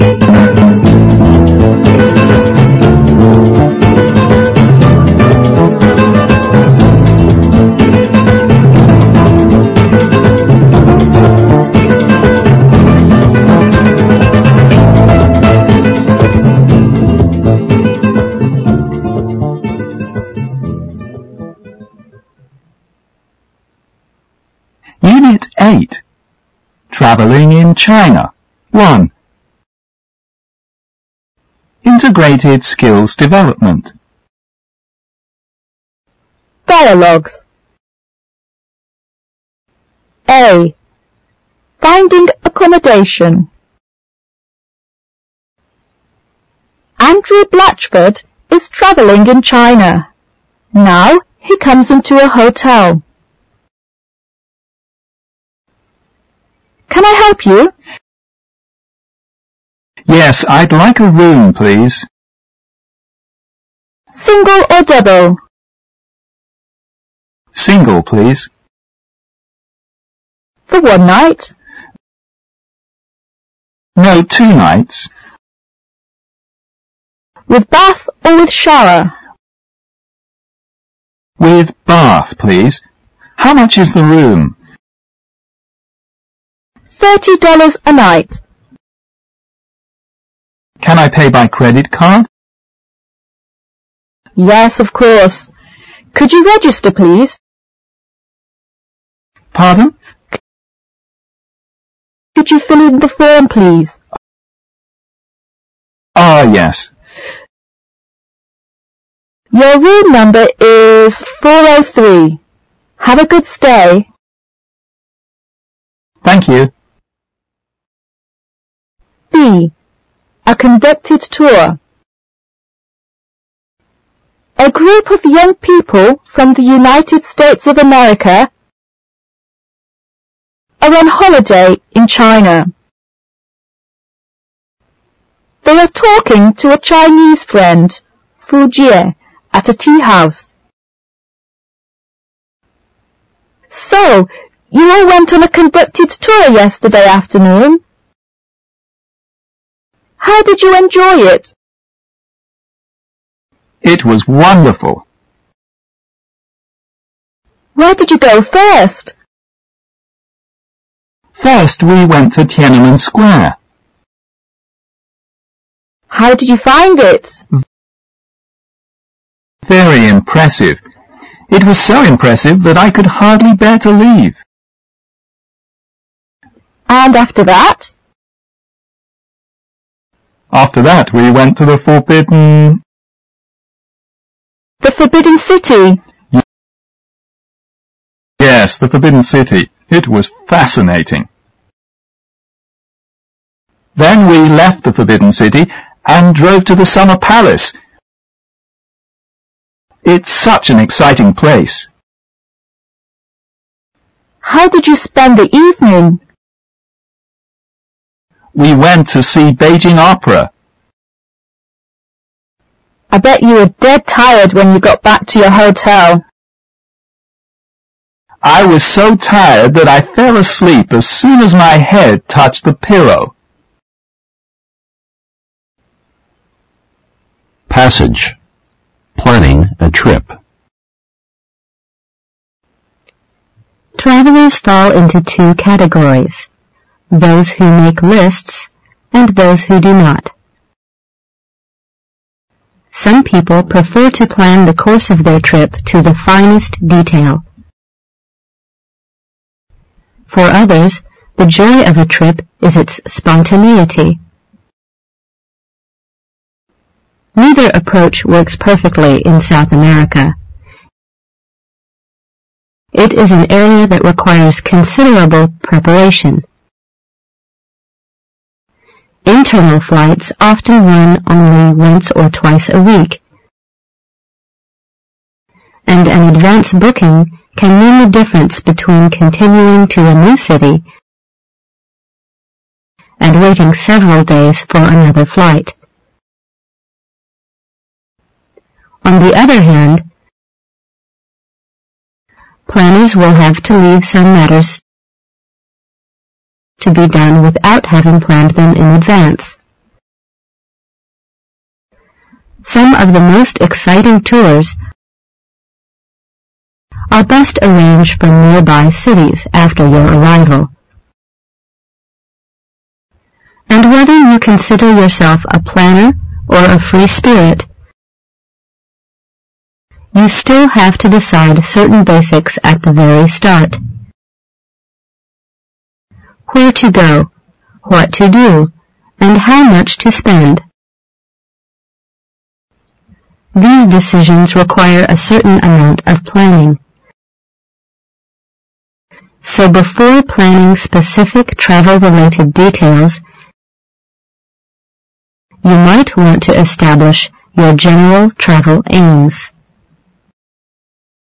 Unit 8. Travelling in China. 1. Integrated Skills Development. Dialogues. A. Finding accommodation. Andrew Blatchford is travelling in China. Now he comes into a hotel. Can I help you? Yes, I'd like a room, please. Single or double? Single, please. For one night? No, 2 nights. With bath or with shower? With bath, please. How much is the room? $30 a night. Can I pay by credit card? Yes, of course. Could you register, please? Pardon? Could you fill in the form, please? Ah, yes. Your room number is 403. Have a good stay. Thank you. B. A conducted tour. A group of young people from the United States of America are on holiday in China. They are talking to a Chinese friend, Fu Jie, at a tea house. So, you all went on a conducted tour yesterday afternoon? How did you enjoy it? It was wonderful. Where did you go first? First, we went to Tiananmen Square. How did you find it? Very impressive. It was so impressive that I could hardly bear to leave. And after that? After that, we went to the Forbidden City. Yes, the Forbidden City. It was fascinating. Then we left the Forbidden City and drove to the Summer Palace. It's such an exciting place. How did you spend the evening? We went to see Beijing Opera. I bet you were dead tired when you got back to your hotel. I was so tired that I fell asleep as soon as my head touched the pillow. Passage. Planning a trip. Travelers fall into 2 categories: those who make lists and those who do not. Some people prefer to plan the course of their trip to the finest detail. For others, the joy of a trip is its spontaneity. Neither approach works perfectly in South America. It is an area that requires considerable preparation. Internal flights often run only once or twice a week, and an advance booking can mean the difference between continuing to a new city and waiting several days for another flight. On the other hand, planners will have to leave some matters to be done without having planned them in advance. Some of the most exciting tours are best arranged from nearby cities after your arrival. And whether you consider yourself a planner or a free spirit, you still have to decide certain basics at the very start. Where to go, what to do, and how much to spend. These decisions require a certain amount of planning. So before planning specific travel-related details, you might want to establish your general travel aims.